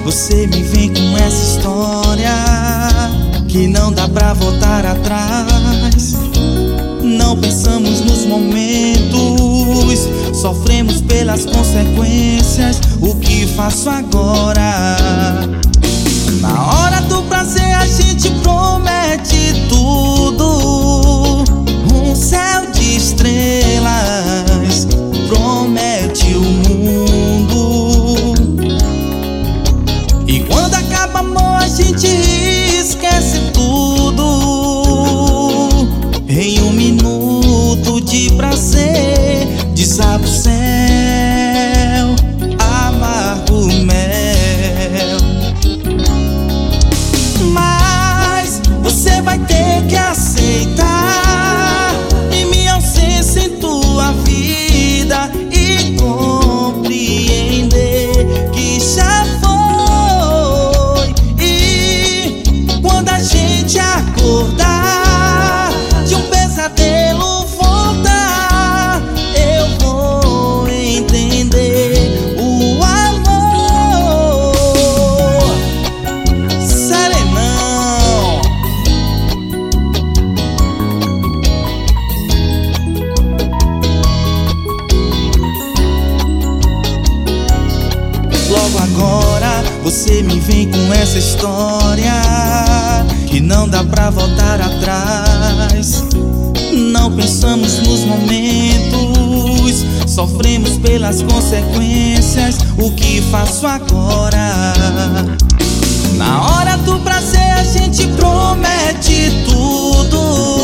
você me vem com essa história que não dá pra voltar atrás. Não pensamos nos momentos, sofremos pelas consequências. O que faço agora? Na hora do prazer a gente promete tudo, um céu de estrelas, promete o mundo. E quando acaba amor a gente esquece tudo. Em um minuto de prazer desaba o céu, amargo mel. Mas você vai ter que aceitar em minha ausência em tua vida e compreender que já foi. E quando a gente acordar de um pesadelo voltar, eu vou entender o amor. Serenão. Logo agora você me vem com essa história que não dá pra voltar atrás. Não pensamos nos momentos, sofremos pelas consequências. O que faço agora? Na hora do prazer a gente promete tudo,